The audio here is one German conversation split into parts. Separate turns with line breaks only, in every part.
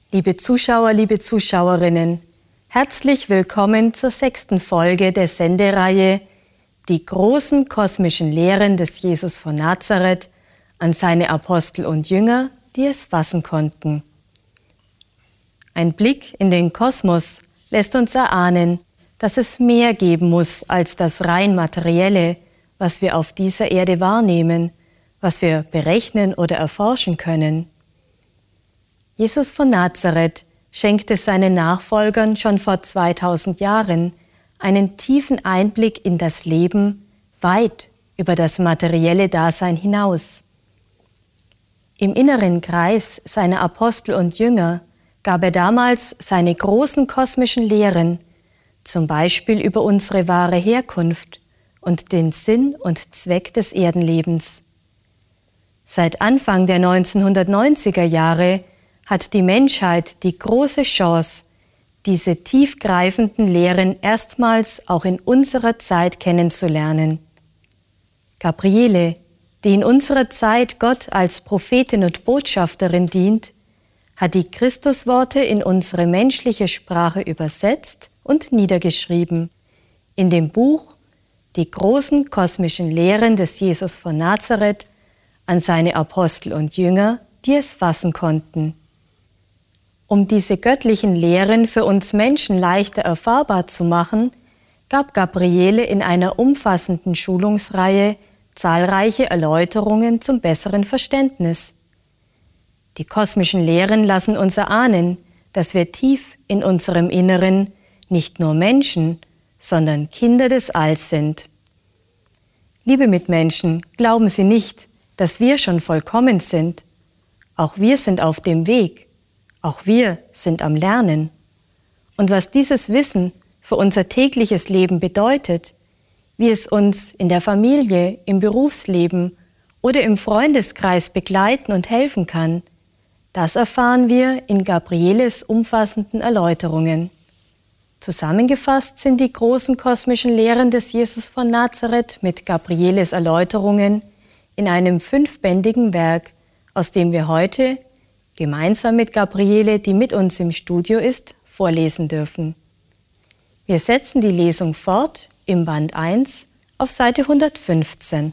Liebe Zuschauer, liebe Zuschauerinnen, herzlich willkommen zur 6. Folge der Sendereihe Die großen kosmischen Lehren des Jesus von Nazareth an seine Apostel und Jünger, die es fassen konnten. Ein Blick in den Kosmos lässt uns erahnen, dass es mehr geben muss als das rein Materielle, was wir auf dieser Erde wahrnehmen, was wir berechnen oder erforschen können. Jesus von Nazareth schenkte seinen Nachfolgern schon vor 2000 Jahren einen tiefen Einblick in das Leben weit über das materielle Dasein hinaus. Im inneren Kreis seiner Apostel und Jünger gab er damals seine großen kosmischen Lehren, zum Beispiel über unsere wahre Herkunft und den Sinn und Zweck des Erdenlebens. Seit Anfang der 1990er Jahre hat die Menschheit die große Chance, diese tiefgreifenden Lehren erstmals auch in unserer Zeit kennenzulernen. Gabriele, die in unserer Zeit Gott als Prophetin und Botschafterin dient, hat die Christusworte in unsere menschliche Sprache übersetzt und niedergeschrieben, in dem Buch Die großen kosmischen Lehren des Jesus von Nazareth an seine Apostel und Jünger, die es fassen konnten. Um diese göttlichen Lehren für uns Menschen leichter erfahrbar zu machen, gab Gabriele in einer umfassenden Schulungsreihe zahlreiche Erläuterungen zum besseren Verständnis. Die kosmischen Lehren lassen uns erahnen, dass wir tief in unserem Inneren nicht nur Menschen, sondern Kinder des Alls sind. Liebe Mitmenschen, glauben Sie nicht, dass wir schon vollkommen sind. Auch wir sind auf dem Weg. Auch wir sind am Lernen. Und was dieses Wissen für unser tägliches Leben bedeutet, wie es uns in der Familie, im Berufsleben oder im Freundeskreis begleiten und helfen kann, das erfahren wir in Gabrieles umfassenden Erläuterungen. Zusammengefasst sind die großen kosmischen Lehren des Jesus von Nazareth mit Gabrieles Erläuterungen in einem 5-bändigen Werk, aus dem wir heute gemeinsam mit Gabriele, die mit uns im Studio ist, vorlesen dürfen. Wir setzen die Lesung fort im Band 1 auf Seite 115.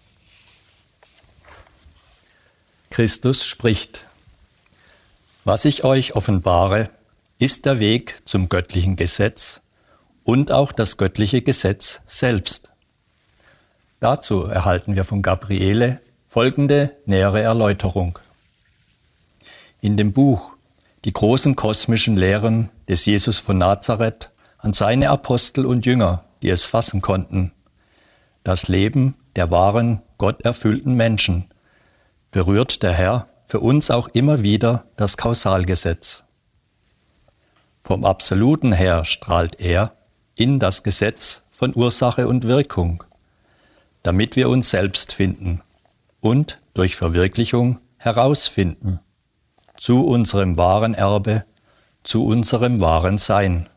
Christus spricht: Was ich euch offenbare, ist der Weg zum göttlichen Gesetz und auch das göttliche Gesetz selbst. Dazu erhalten wir von Gabriele folgende nähere Erläuterung. In dem Buch Die großen kosmischen Lehren des Jesus von Nazareth an seine Apostel und Jünger, die es fassen konnten, das Leben der wahren, gotterfüllten Menschen, berührt der Herr für uns auch immer wieder das Kausalgesetz. Vom Absoluten her strahlt er in das Gesetz von Ursache und Wirkung, damit wir uns selbst finden und durch Verwirklichung herausfinden zu unserem wahren Erbe, zu unserem wahren Sein.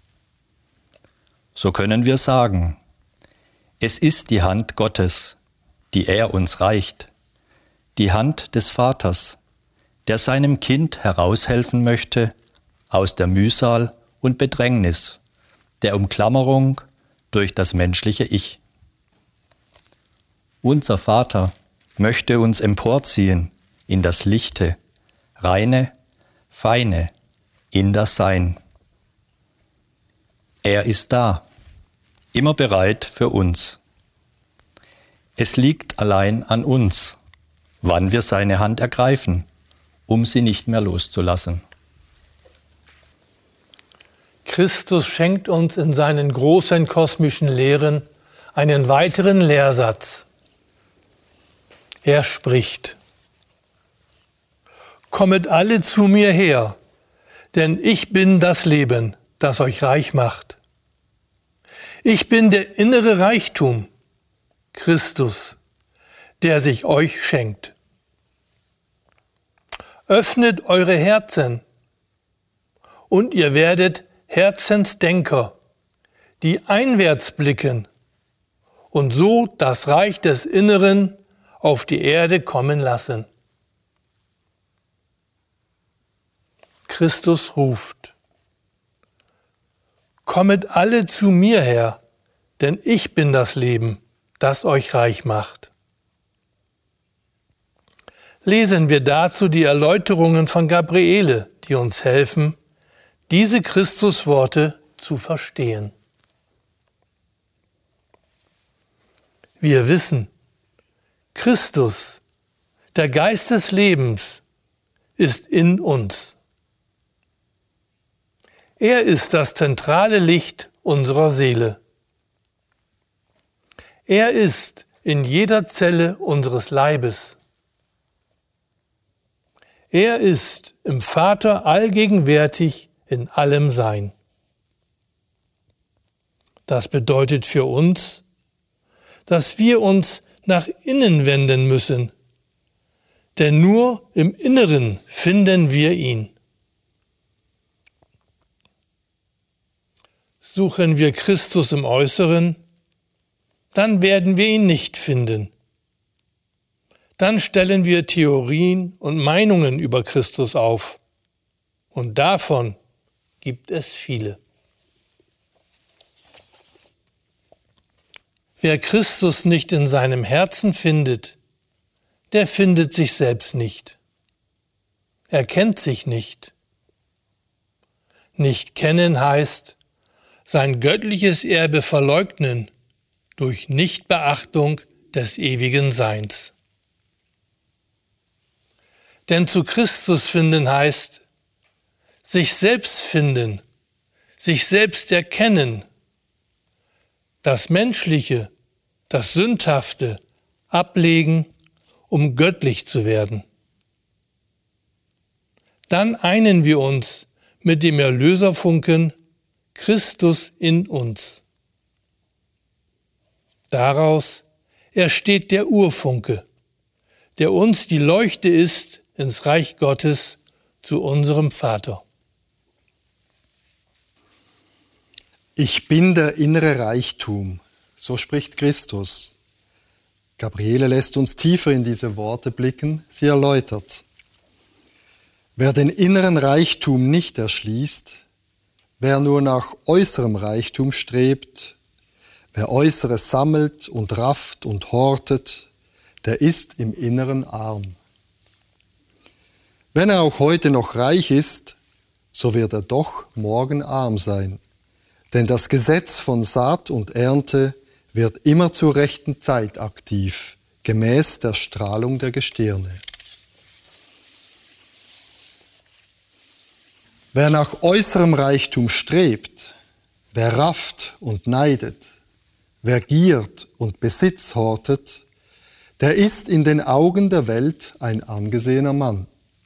So können wir sagen, es ist die Hand Gottes, die er uns reicht, die Hand des Vaters, der seinem Kind heraushelfen möchte aus der Mühsal und Bedrängnis, der Umklammerung durch das menschliche Ich. Unser Vater möchte uns emporziehen in das Lichte, reine, feine, in das Sein. Er ist da, immer bereit für uns. Es liegt allein an uns, wann wir seine Hand ergreifen, um sie nicht mehr loszulassen.
Christus schenkt uns in seinen großen kosmischen Lehren einen weiteren Lehrsatz. Er spricht: Kommet alle zu mir her, denn ich bin das Leben, das euch reich macht. Ich bin der innere Reichtum, Christus, der sich euch schenkt. Öffnet eure Herzen und ihr werdet Herzensdenker, die einwärts blicken und so das Reich des Inneren auf die Erde kommen lassen. Christus ruft. Kommet alle zu mir her, denn ich bin das Leben, das euch reich macht. Lesen wir dazu die Erläuterungen von Gabriele, die uns helfen, diese Christusworte zu verstehen. Wir wissen, Christus, der Geist des Lebens, ist in uns. Er ist das zentrale Licht unserer Seele. Er ist in jeder Zelle unseres Leibes. Er ist im Vater allgegenwärtig in allem Sein. Das bedeutet für uns, dass wir uns nach innen wenden müssen, denn nur im Inneren finden wir ihn. Suchen wir Christus im Äußeren, dann werden wir ihn nicht finden. Dann stellen wir Theorien und Meinungen über Christus auf. Und davon gibt es viele. Wer Christus nicht in seinem Herzen findet, der findet sich selbst nicht. Er kennt sich nicht. Nicht kennen heißt, sein göttliches Erbe verleugnen durch Nichtbeachtung des ewigen Seins. Denn zu Christus finden heißt, sich selbst finden, sich selbst erkennen, das Menschliche, das Sündhafte ablegen, um göttlich zu werden. Dann einen wir uns mit dem Erlöserfunken Christus in uns. Daraus entsteht der Urfunke, der uns die Leuchte ist ins Reich Gottes zu unserem Vater.
Ich bin der innere Reichtum, so spricht Christus. Gabriele lässt uns tiefer in diese Worte blicken, sie erläutert. Wer den inneren Reichtum nicht erschließt, wer nur nach äußerem Reichtum strebt, wer Äußeres sammelt und rafft und hortet, der ist im Inneren arm. Wenn er auch heute noch reich ist, so wird er doch morgen arm sein. Denn das Gesetz von Saat und Ernte wird immer zur rechten Zeit aktiv, gemäß der Strahlung der Gestirne. Wer nach äußerem Reichtum strebt, wer rafft und neidet, wer giert und Besitz hortet, der ist in den Augen der Welt ein angesehener Mann.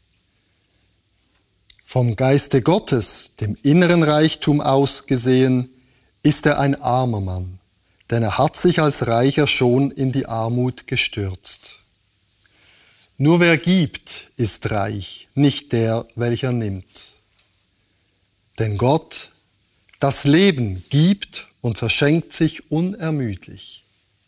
Vom Geiste Gottes, dem inneren Reichtum aus gesehen, ist er ein armer Mann, denn er hat sich als Reicher schon in die Armut gestürzt. Nur wer gibt, ist reich, nicht der, welcher nimmt. Denn Gott, das Leben, gibt und verschenkt sich unermüdlich.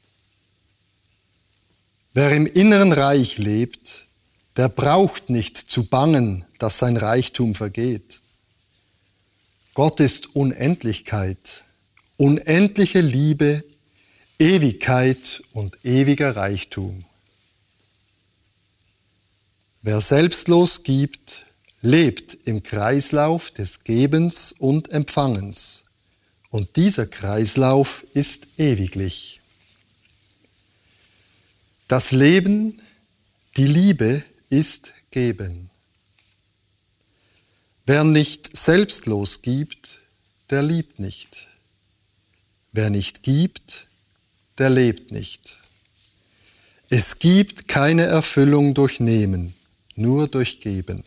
Wer im inneren Reich lebt, der braucht nicht zu bangen, dass sein Reichtum vergeht. Gott ist Unendlichkeit, unendliche Liebe, Ewigkeit und ewiger Reichtum. Wer selbstlos gibt, lebt im Kreislauf des Gebens und Empfangens, und dieser Kreislauf ist ewiglich. Das Leben, die Liebe ist Geben. Wer nicht selbstlos gibt, der liebt nicht. Wer nicht gibt, der lebt nicht. Es gibt keine Erfüllung durch Nehmen, nur durch Geben.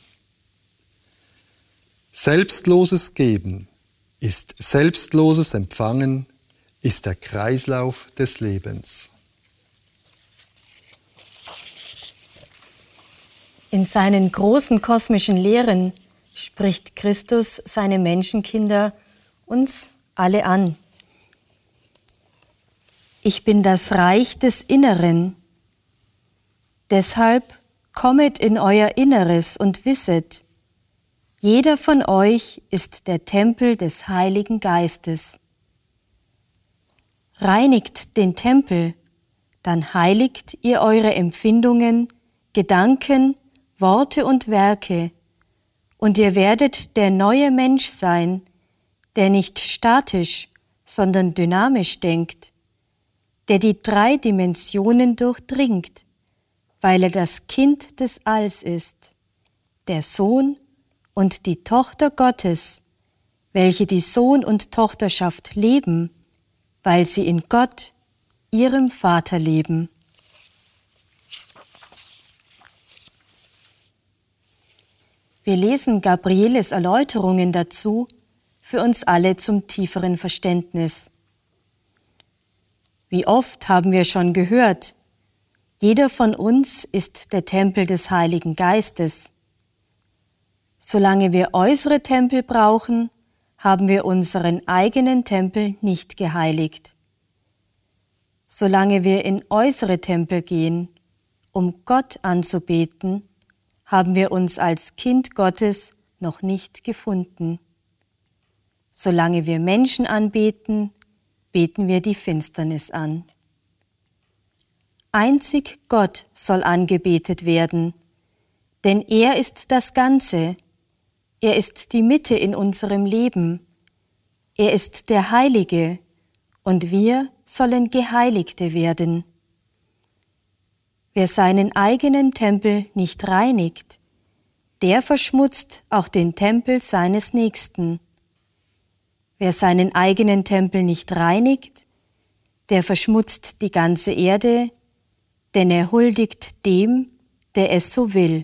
Selbstloses Geben ist selbstloses Empfangen, ist der Kreislauf des Lebens.
In seinen großen kosmischen Lehren spricht Christus seine Menschenkinder uns alle an. Ich bin das Reich des Inneren. Deshalb kommet in euer Inneres und wisset, Jeder von euch ist der Tempel des Heiligen Geistes. Reinigt den Tempel, dann heiligt ihr eure Empfindungen, Gedanken, Worte und Werke, und ihr werdet der neue Mensch sein, der nicht statisch, sondern dynamisch denkt, der die 3 Dimensionen durchdringt, weil er das Kind des Alls ist, der Sohn und die Tochter Gottes, welche die Sohn- und Tochterschaft leben, weil sie in Gott, ihrem Vater, leben. Wir lesen Gabrieles Erläuterungen dazu für uns alle zum tieferen Verständnis. Wie oft haben wir schon gehört, jeder von uns ist der Tempel des Heiligen Geistes. Solange wir äußere Tempel brauchen, haben wir unseren eigenen Tempel nicht geheiligt. Solange wir in äußere Tempel gehen, um Gott anzubeten, haben wir uns als Kind Gottes noch nicht gefunden. Solange wir Menschen anbeten, beten wir die Finsternis an. Einzig Gott soll angebetet werden, denn er ist das Ganze. Er ist die Mitte in unserem Leben. Er ist der Heilige und wir sollen Geheiligte werden. Wer seinen eigenen Tempel nicht reinigt, der verschmutzt auch den Tempel seines Nächsten. Wer seinen eigenen Tempel nicht reinigt, der verschmutzt die ganze Erde, denn er huldigt dem, der es so will.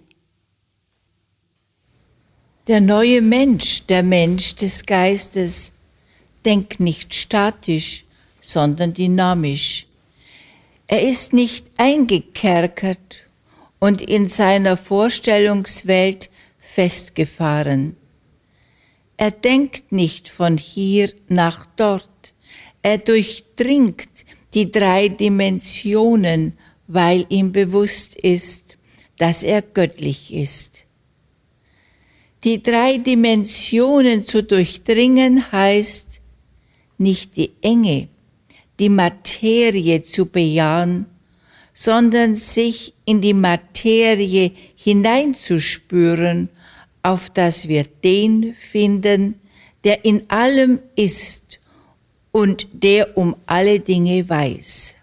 Der neue Mensch, der Mensch des Geistes, denkt nicht statisch, sondern dynamisch. Er ist nicht eingekerkert und in seiner Vorstellungswelt festgefahren. Er denkt nicht von hier nach dort. Er durchdringt die 3 Dimensionen, weil ihm bewusst ist, dass er göttlich ist. Die 3 Dimensionen zu durchdringen heißt, nicht die Enge, die Materie zu bejahen, sondern sich in die Materie hineinzuspüren, auf dass wir den finden, der in allem ist und der um alle Dinge weiß.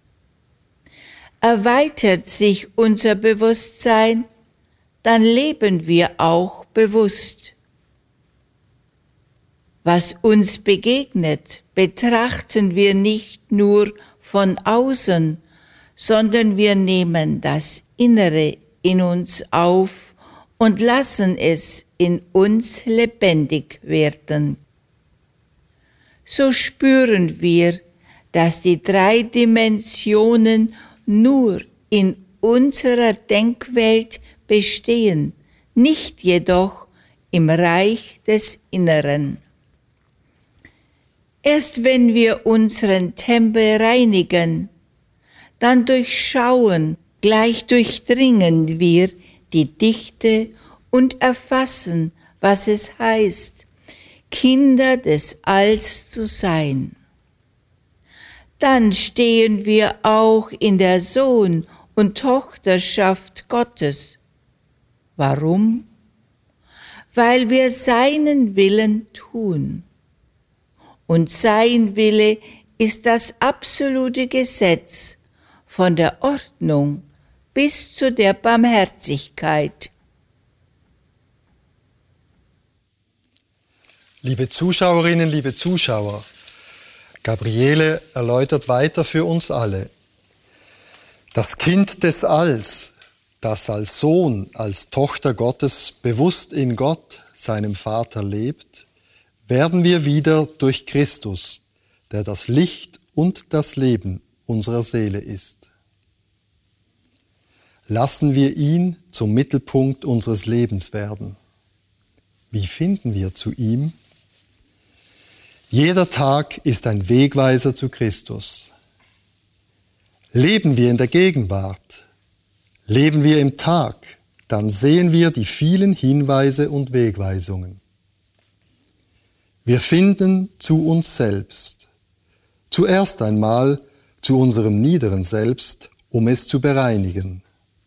Erweitert sich unser Bewusstsein, dann leben wir auch bewusst. Was uns begegnet, betrachten wir nicht nur von außen, sondern wir nehmen das Innere in uns auf und lassen es in uns lebendig werden. So spüren wir, dass die 3 Dimensionen nur in unserer Denkwelt bestehen, nicht jedoch im Reich des Inneren. Erst wenn wir unseren Tempel reinigen, dann durchschauen, gleich durchdringen wir die Dichte und erfassen, was es heißt, Kinder des Alls zu sein. Dann stehen wir auch in der Sohn- und Tochterschaft Gottes. Warum? Weil wir seinen Willen tun. Und sein Wille ist das absolute Gesetz von der Ordnung bis zu der Barmherzigkeit.
Liebe Zuschauerinnen, liebe Zuschauer, Gabriele erläutert weiter für uns alle. Das Kind des Alls, das als Sohn, als Tochter Gottes bewusst in Gott, seinem Vater, lebt, werden wir wieder durch Christus, der das Licht und das Leben unserer Seele ist. Lassen wir ihn zum Mittelpunkt unseres Lebens werden. Wie finden wir zu ihm? Jeder Tag ist ein Wegweiser zu Christus. Leben wir in der Gegenwart? Leben wir im Tag? dann sehen wir die vielen Hinweise und Wegweisungen. Wir finden zu uns selbst, zuerst einmal zu unserem niederen Selbst, um es zu bereinigen.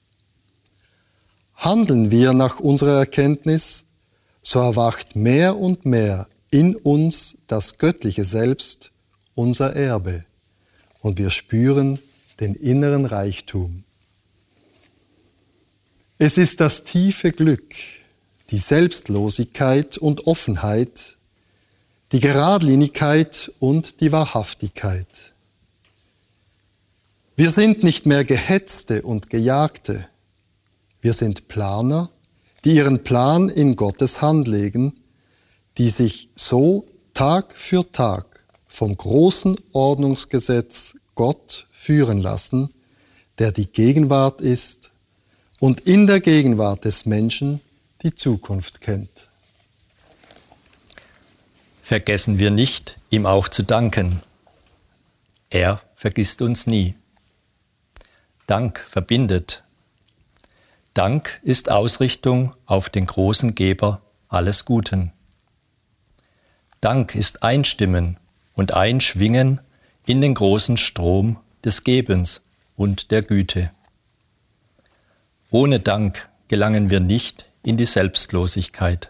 Handeln wir nach unserer Erkenntnis, so erwacht mehr und mehr in uns das göttliche Selbst, unser Erbe, und wir spüren den inneren Reichtum. Es ist das tiefe Glück, die Selbstlosigkeit und Offenheit, die Geradlinigkeit und die Wahrhaftigkeit. Wir sind nicht mehr Gehetzte und Gejagte. Wir sind Planer, die ihren Plan in Gottes Hand legen, die sich so Tag für Tag vom großen Ordnungsgesetz Gott führen lassen, der die Gegenwart ist und in der Gegenwart des Menschen die Zukunft kennt.
Vergessen wir nicht, ihm auch zu danken. Er vergisst uns nie. Dank verbindet. Dank ist Ausrichtung auf den großen Geber alles Guten. Dank ist Einstimmen und Einschwingen in den großen Strom des Gebens und der Güte. Ohne Dank gelangen wir nicht in die Selbstlosigkeit.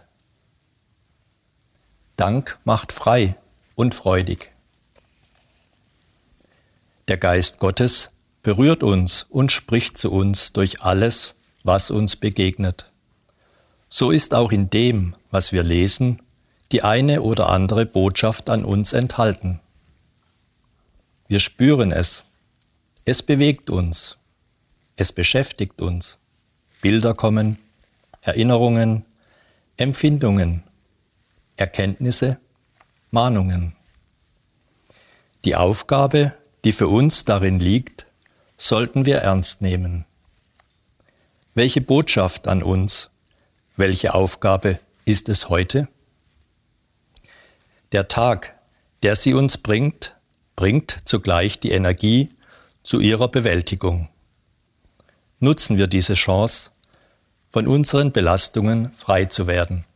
Dank macht frei und freudig. Der Geist Gottes berührt uns und spricht zu uns durch alles, was uns begegnet. So ist auch in dem, was wir lesen, die eine oder andere Botschaft an uns enthalten. Wir spüren es. Es bewegt uns. Es beschäftigt uns. Bilder kommen, Erinnerungen, Empfindungen, Erkenntnisse, Mahnungen. Die Aufgabe, die für uns darin liegt, sollten wir ernst nehmen. Welche Botschaft an uns, welche Aufgabe ist es heute? Der Tag, der sie uns bringt, bringt zugleich die Energie zu ihrer Bewältigung. Nutzen wir diese Chance, von unseren Belastungen frei zu werden.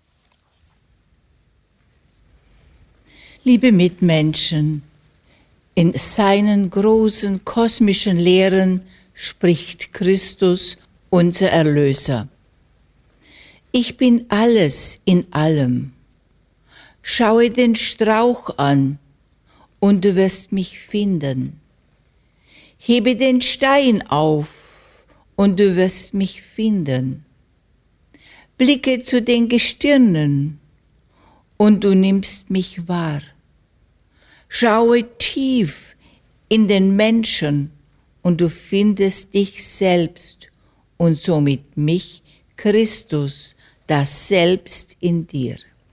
Liebe Mitmenschen, in seinen großen kosmischen Lehren spricht Christus, unser Erlöser. Ich bin alles in allem. Schaue den Strauch an und du wirst mich finden. Hebe den Stein auf und du wirst mich finden. Blicke zu den Gestirnen und du nimmst mich wahr. Schaue tief in den Menschen und du findest dich selbst und somit mich, Christus, das Selbst in dir.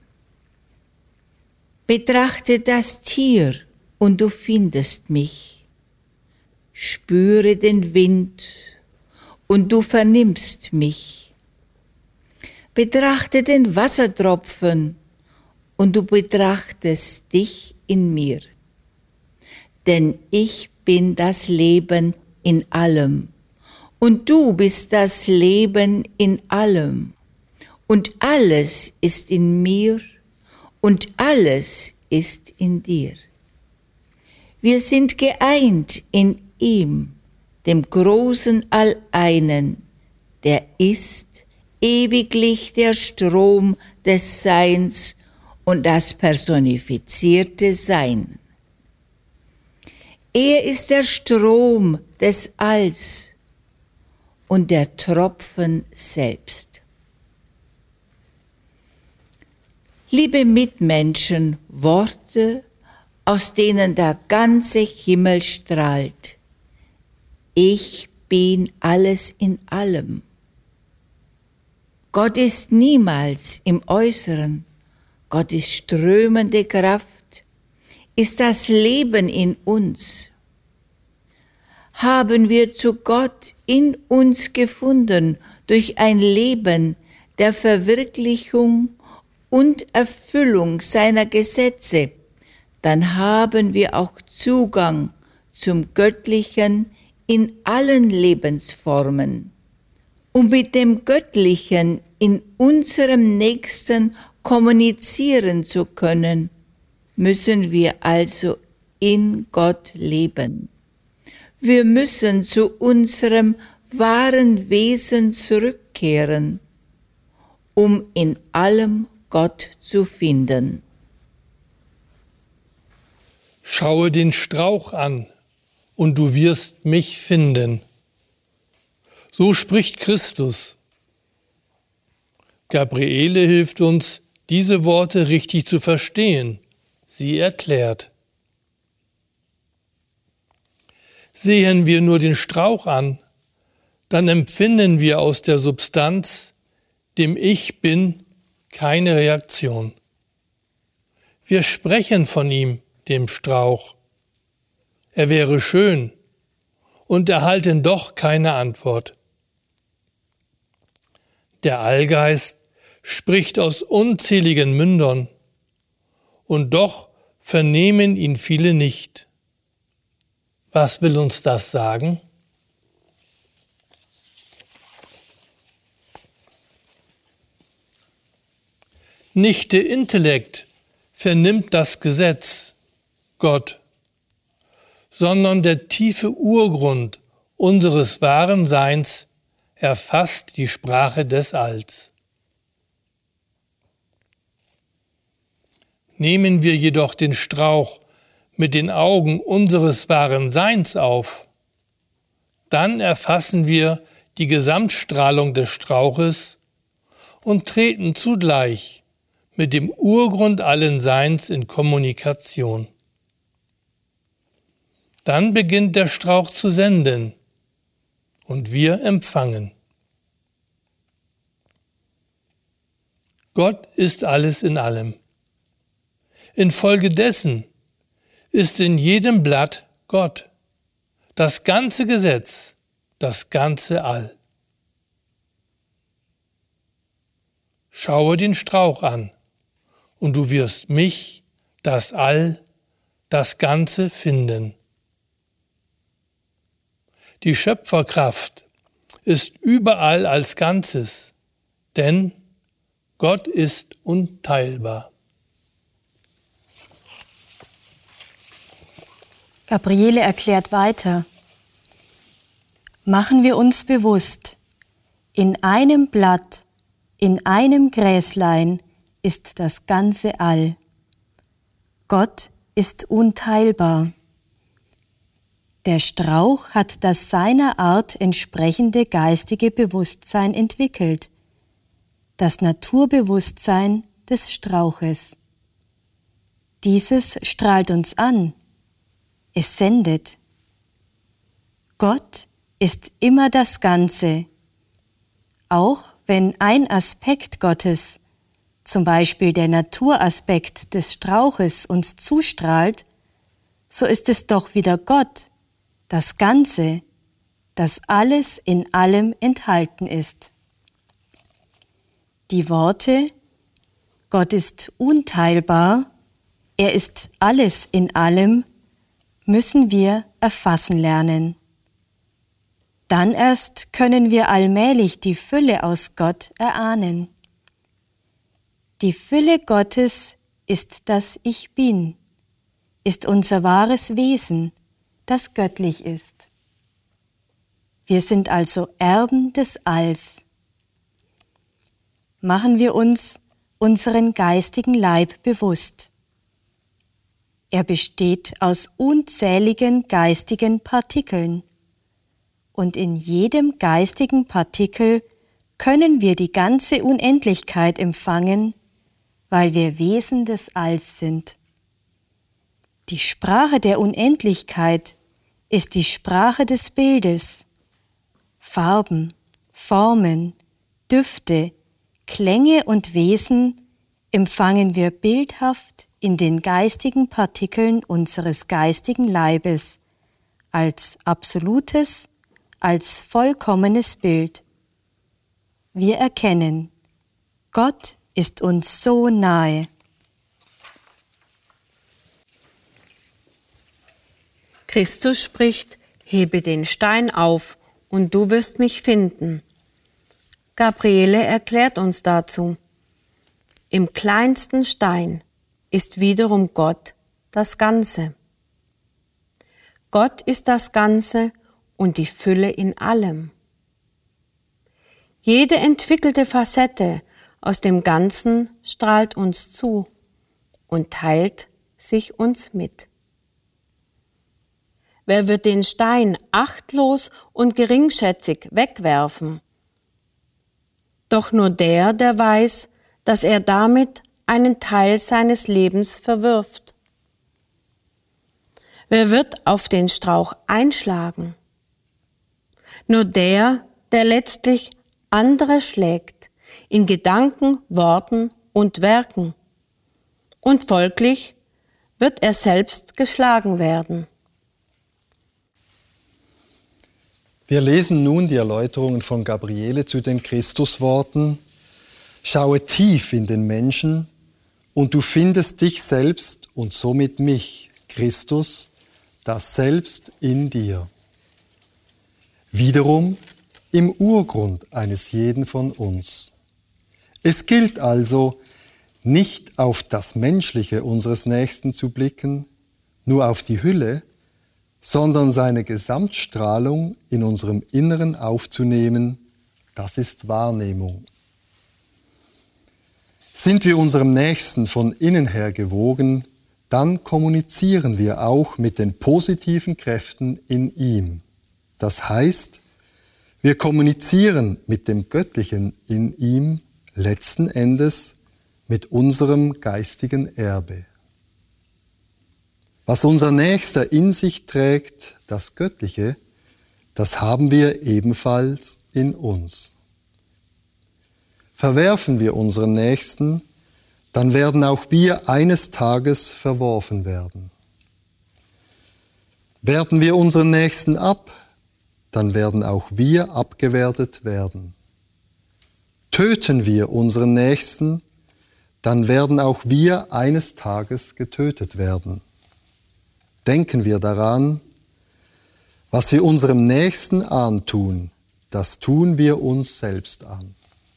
Betrachte das Tier und du findest mich. Spüre den Wind und du vernimmst mich. Betrachte den Wassertropfen und du betrachtest dich in mir. Denn ich bin das Leben in allem und du bist das Leben in allem und alles ist in mir und alles ist in dir. Wir sind geeint in ihm, dem großen Alleinen, der ist ewiglich der Strom des Seins und das personifizierte Sein. Er ist der Strom des Alls und der Tropfen selbst. Liebe Mitmenschen, Worte, aus denen der ganze Himmel strahlt. Ich bin alles in allem. Gott ist niemals im Äußeren. Gott ist strömende Kraft, ist das Leben in uns. Haben wir zu Gott in uns gefunden durch ein Leben der Verwirklichung und Erfüllung seiner Gesetze, dann haben wir auch Zugang zum Göttlichen in allen Lebensformen Um mit dem Göttlichen in unserem Nächsten kommunizieren zu können, müssen wir also in Gott leben. Wir müssen zu unserem wahren Wesen zurückkehren, um in allem Gott zu finden.
Schaue den Strauch an, und du wirst mich finden. So spricht Christus. Gabriele hilft uns, diese Worte richtig zu verstehen. Sie erklärt: Sehen wir nur den Strauch an, dann empfinden wir aus der Substanz, dem Ich Bin, keine Reaktion. Wir sprechen von ihm, dem Strauch. Er wäre schön und erhalten doch keine Antwort. Der Allgeist spricht aus unzähligen Mündern, und doch vernehmen ihn viele nicht. Was will uns das sagen? Nicht der Intellekt vernimmt das Gesetz, Gott, sondern der tiefe Urgrund unseres wahren Seins erfasst die Sprache des Alls. Nehmen wir jedoch den Strauch mit den Augen unseres wahren Seins auf, dann erfassen wir die Gesamtstrahlung des Strauches und treten zugleich mit dem Urgrund allen Seins in Kommunikation. Dann beginnt der Strauch zu senden und wir empfangen. Gott ist alles in allem. Infolgedessen ist in jedem Blatt Gott, das ganze Gesetz, das ganze All. Schaue den Strauch an, und du wirst mich, das All, das Ganze finden. Die Schöpferkraft ist überall als Ganzes, denn Gott ist unteilbar.
Gabriele erklärt weiter: Machen wir uns bewusst, in einem Blatt, in einem Gräslein ist das ganze All. Gott ist unteilbar. Der Strauch hat das seiner Art entsprechende geistige Bewusstsein entwickelt, das Naturbewusstsein des Strauches. Dieses strahlt uns an, es sendet. Gott ist immer das Ganze, auch wenn ein Aspekt Gottes, zum Beispiel der Naturaspekt des Strauches, uns zustrahlt, so ist es doch wieder Gott, das Ganze, das alles in allem enthalten ist. Die Worte Gott ist unteilbar, er ist alles in allem, müssen wir erfassen lernen. Dann erst können wir allmählich die Fülle aus Gott erahnen. Die Fülle Gottes ist das Ich Bin, ist unser wahres Wesen, das göttlich ist. Wir sind also Erben des Alls. Machen wir uns unseren geistigen Leib bewusst. Er besteht aus unzähligen geistigen Partikeln. Und in jedem geistigen Partikel können wir die ganze Unendlichkeit empfangen, weil wir Wesen des Alls sind. Die Sprache der Unendlichkeit ist die Sprache des Bildes. Farben, Formen, Düfte, Klänge und Wesen empfangen wir bildhaft in den geistigen Partikeln unseres geistigen Leibes, als absolutes, als vollkommenes Bild. Wir erkennen, Gott ist uns so nahe.
Christus spricht: Hebe den Stein auf, und du wirst mich finden. Gabriele erklärt uns dazu: Im kleinsten Stein ist wiederum Gott das Ganze. Gott ist das Ganze und die Fülle in allem. Jede entwickelte Facette aus dem Ganzen strahlt uns zu und teilt sich uns mit. Wer wird den Stein achtlos und geringschätzig wegwerfen? Doch nur der, der weiß, dass er damit einen Teil seines Lebens verwirft. Wer wird auf den Strauch einschlagen? Nur der, der letztlich andere schlägt, in Gedanken, Worten und Werken. Und folglich wird er selbst geschlagen werden.
Wir lesen nun die Erläuterungen von Gabriele zu den Christusworten: Schaue tief in den Menschen, und du findest dich selbst und somit mich, Christus, das Selbst in dir. Wiederum im Urgrund eines jeden von uns. Es gilt also, nicht auf das Menschliche unseres Nächsten zu blicken, nur auf die Hülle, sondern seine Gesamtstrahlung in unserem Inneren aufzunehmen, das ist Wahrnehmung. Sind wir unserem Nächsten von innen her gewogen, dann kommunizieren wir auch mit den positiven Kräften in ihm. Das heißt, wir kommunizieren mit dem Göttlichen in ihm, letzten Endes mit unserem geistigen Erbe. Was unser Nächster in sich trägt, das Göttliche, das haben wir ebenfalls in uns. Verwerfen wir unseren Nächsten, dann werden auch wir eines Tages verworfen werden. Werten wir unseren Nächsten ab, dann werden auch wir abgewertet werden. Töten wir unseren Nächsten, dann werden auch wir eines Tages getötet werden. Denken wir daran, was wir unserem Nächsten antun, das tun wir uns selbst an.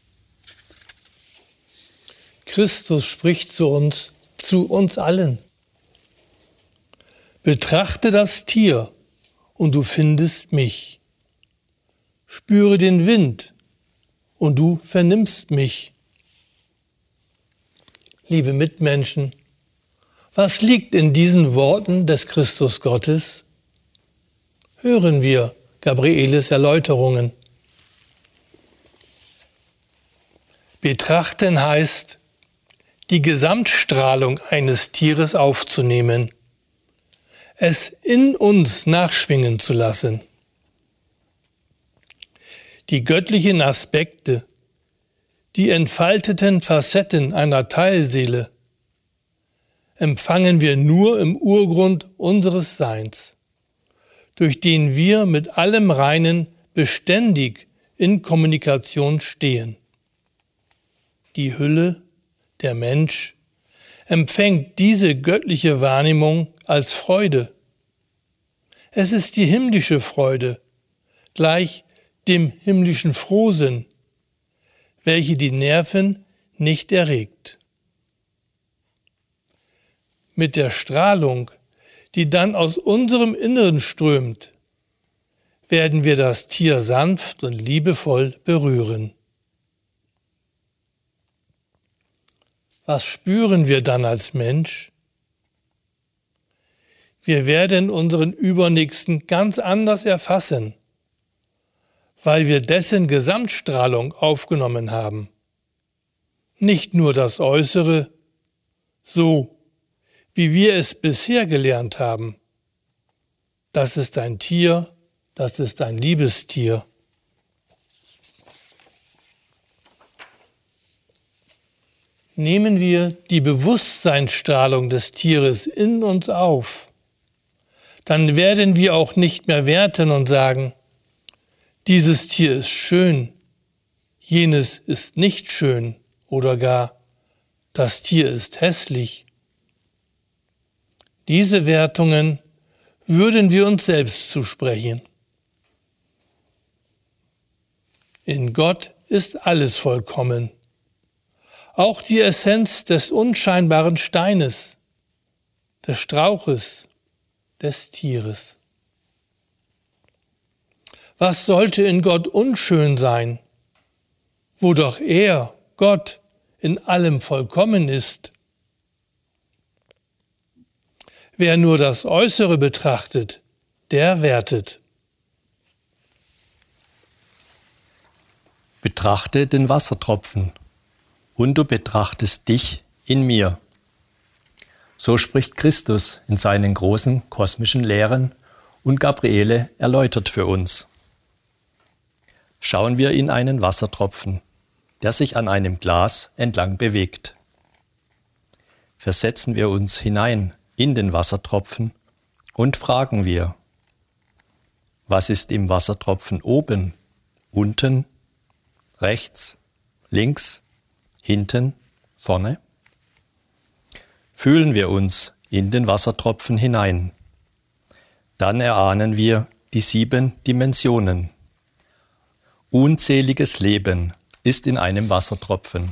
Christus spricht zu uns allen. Betrachte das Tier und du findest mich. Spüre den Wind und du vernimmst mich. Liebe Mitmenschen, was liegt in diesen Worten des Christus Gottes? Hören wir Gabrieles Erläuterungen. Betrachten heißt, die Gesamtstrahlung eines Tieres aufzunehmen, es in uns nachschwingen zu lassen. Die göttlichen Aspekte, die entfalteten Facetten einer Teilseele, empfangen wir nur im Urgrund unseres Seins, durch den wir mit allem Reinen beständig in Kommunikation stehen. Die Hülle, der Mensch, empfängt diese göttliche Wahrnehmung als Freude. Es ist die himmlische Freude, gleich dem himmlischen Frohsinn, welche die Nerven nicht erregt. Mit der Strahlung, die dann aus unserem Inneren strömt, werden wir das Tier sanft und liebevoll berühren. Was spüren wir dann als Mensch? Wir werden unseren Übernächsten ganz anders erfassen, weil wir dessen Gesamtstrahlung aufgenommen haben. Nicht nur das Äußere, so wie wir es bisher gelernt haben. Das ist ein Tier, das ist ein Liebestier. Nehmen wir die Bewusstseinsstrahlung des Tieres in uns auf, dann werden wir auch nicht mehr werten und sagen, dieses Tier ist schön, jenes ist nicht schön oder gar, das Tier ist hässlich. Diese Wertungen würden wir uns selbst zusprechen. In Gott ist alles vollkommen. Auch die Essenz des unscheinbaren Steines, des Strauches, des Tieres. Was sollte in Gott unschön sein, wo doch er, Gott, in allem vollkommen ist? Wer nur das Äußere betrachtet, der wertet.
Betrachte den Wassertropfen, und du betrachtest dich in mir. So spricht Christus in seinen großen kosmischen Lehren und Gabriele erläutert für uns. Schauen wir in einen Wassertropfen, der sich an einem Glas entlang bewegt. Versetzen wir uns hinein in den Wassertropfen und fragen wir, was ist im Wassertropfen oben, unten, rechts, links, hinten, vorne? Fühlen wir uns in den Wassertropfen hinein. Dann erahnen wir die 7 Dimensionen. Unzähliges Leben ist in einem Wassertropfen.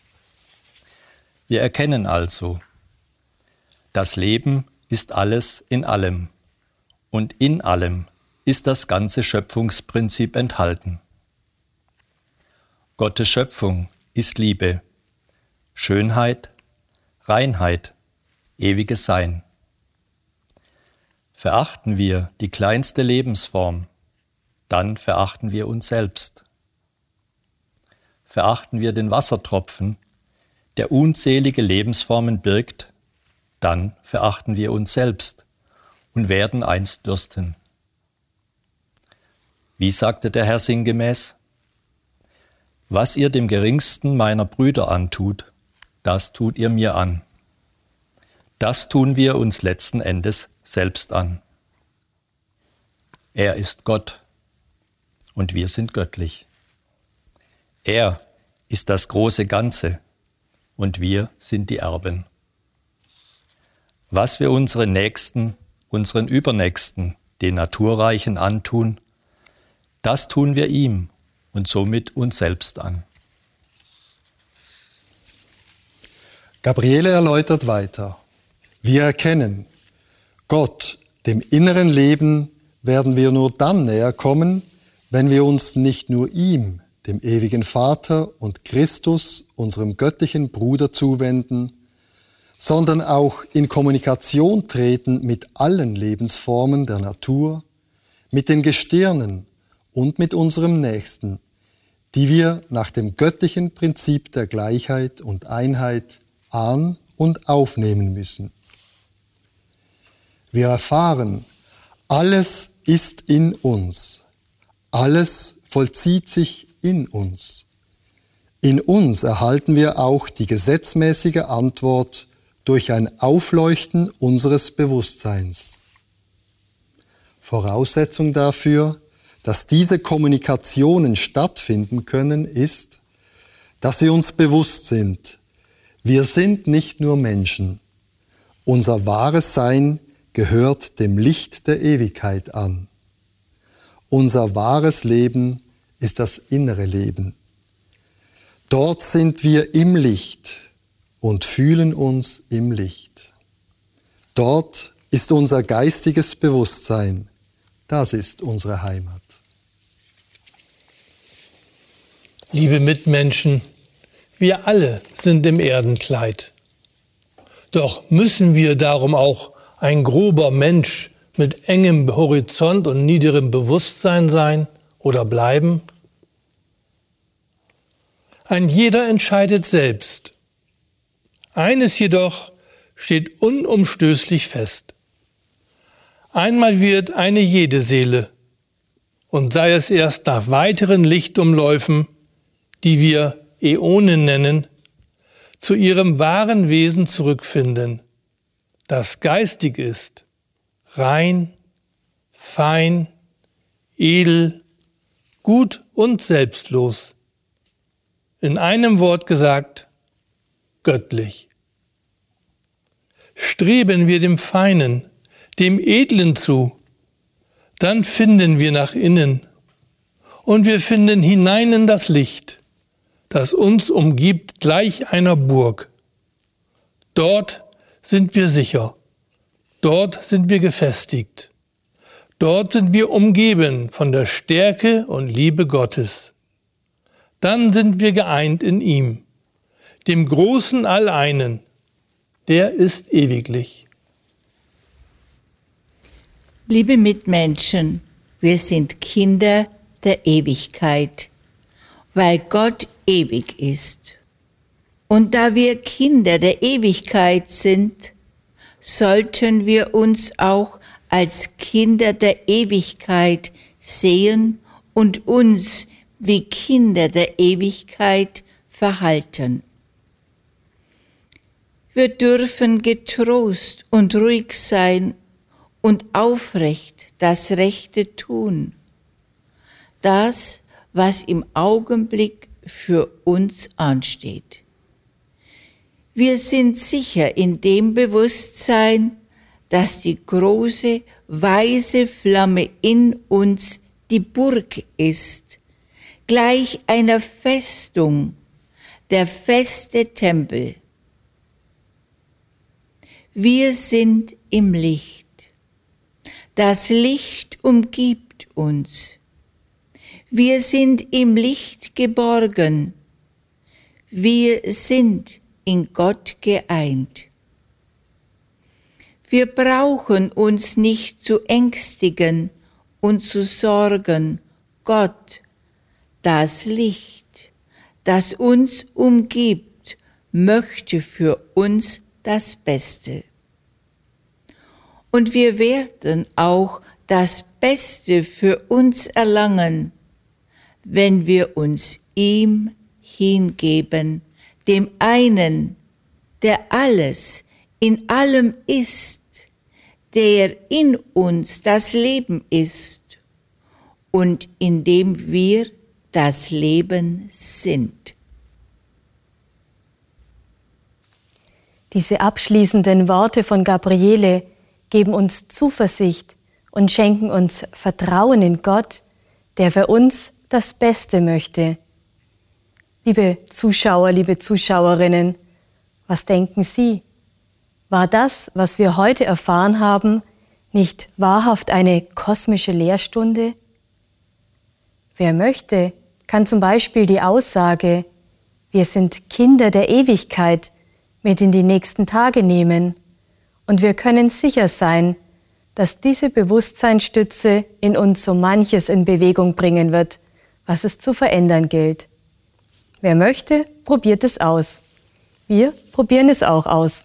Wir erkennen also, das Leben ist alles in allem und in allem ist das ganze Schöpfungsprinzip enthalten. Gottes Schöpfung ist Liebe, Schönheit, Reinheit, ewiges Sein. Verachten wir die kleinste Lebensform, dann verachten wir uns selbst. Verachten wir den Wassertropfen, der unzählige Lebensformen birgt, dann verachten wir uns selbst und werden einst dürsten. Wie sagte der Herr sinngemäß? Was ihr dem geringsten meiner Brüder antut, das tut ihr mir an. Das tun wir uns letzten Endes selbst an. Er ist Gott und wir sind göttlich. Er ist das große Ganze und wir sind die Erben. Was wir unseren Nächsten, unseren Übernächsten, den Naturreichen antun, das tun wir ihm und somit uns selbst an.
Gabriele erläutert weiter. Wir erkennen, Gott, dem inneren Leben, werden wir nur dann näher kommen, wenn wir uns nicht nur ihm, dem ewigen Vater und Christus, unserem göttlichen Bruder, zuwenden, sondern auch in Kommunikation treten mit allen Lebensformen der Natur, mit den Gestirnen und mit unserem Nächsten, die wir nach dem göttlichen Prinzip der Gleichheit und Einheit an- und aufnehmen müssen. Wir erfahren, alles ist in uns, alles vollzieht sich in uns. In uns erhalten wir auch die gesetzmäßige Antwort durch ein Aufleuchten unseres Bewusstseins. Voraussetzung dafür, dass diese Kommunikationen stattfinden können, ist, dass wir uns bewusst sind, wir sind nicht nur Menschen. Unser wahres Sein gehört dem Licht der Ewigkeit an. Unser wahres Leben ist das innere Leben. Dort sind wir im Licht und fühlen uns im Licht. Dort ist unser geistiges Bewusstsein. Das ist unsere Heimat.
Liebe Mitmenschen, wir alle sind im Erdenkleid. Doch müssen wir darum auch ein grober Mensch mit engem Horizont und niederem Bewusstsein sein oder bleiben? Ein jeder entscheidet selbst. Eines jedoch steht unumstößlich fest. Einmal wird eine jede Seele, und sei es erst nach weiteren Lichtumläufen, die wir Äonen nennen, zu ihrem wahren Wesen zurückfinden, das geistig ist, rein, fein, edel, gut und selbstlos. In einem Wort gesagt, göttlich. Streben wir dem Feinen, dem Edlen zu, dann finden wir nach innen und wir finden hinein in das Licht. das uns umgibt, gleich einer Burg. Dort sind wir sicher. Dort sind wir gefestigt. Dort sind wir umgeben von der Stärke und Liebe Gottes. Dann sind wir geeint in ihm, dem großen Alleinen. Der ist ewiglich.
Liebe Mitmenschen, wir sind Kinder der Ewigkeit, weil Gott ewig ist. Und da wir Kinder der Ewigkeit sind, sollten wir uns auch als Kinder der Ewigkeit sehen und uns wie Kinder der Ewigkeit verhalten. Wir dürfen getrost und ruhig sein und aufrecht das Rechte tun, das, was im Augenblick für uns ansteht. Wir sind sicher in dem Bewusstsein, dass die große, weiße Flamme in uns die Burg ist, gleich einer Festung, der feste Tempel. Wir sind im Licht. Das Licht umgibt uns. Wir sind im Licht geborgen. Wir sind in Gott geeint. Wir brauchen uns nicht zu ängstigen und zu sorgen. Gott, das Licht, das uns umgibt, möchte für uns das Beste. Und wir werden auch das Beste für uns erlangen, wenn wir uns ihm hingeben, dem einen, der alles in allem ist, der in uns das Leben ist und in dem wir das Leben sind.
Diese abschließenden Worte von Gabriele geben uns Zuversicht und schenken uns Vertrauen in Gott, der für uns das Beste möchte. Liebe Zuschauer, liebe Zuschauerinnen, was denken Sie? War das, was wir heute erfahren haben, nicht wahrhaft eine kosmische Lehrstunde? Wer möchte, kann zum Beispiel die Aussage, wir sind Kinder der Ewigkeit, mit in die nächsten Tage nehmen. Und wir können sicher sein, dass diese Bewusstseinsstütze in uns so manches in Bewegung bringen wird, was es zu verändern gilt. Wer möchte, probiert es aus. Wir probieren es auch aus.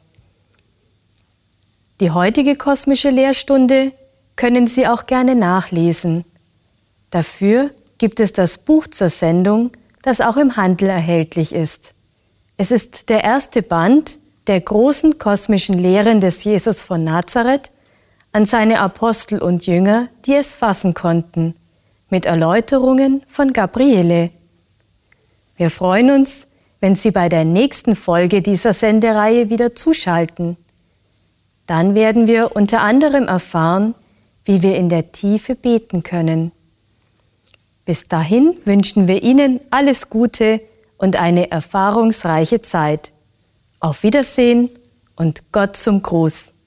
Die heutige kosmische Lehrstunde können Sie auch gerne nachlesen. Dafür gibt es das Buch zur Sendung, das auch im Handel erhältlich ist. Es ist der erste Band der großen kosmischen Lehren des Jesus von Nazareth an seine Apostel und Jünger, die es fassen konnten, mit Erläuterungen von Gabriele. Wir freuen uns, wenn Sie bei der nächsten Folge dieser Sendereihe wieder zuschalten. Dann werden wir unter anderem erfahren, wie wir in der Tiefe beten können. Bis dahin wünschen wir Ihnen alles Gute und eine erfahrungsreiche Zeit. Auf Wiedersehen und Gott zum Gruß.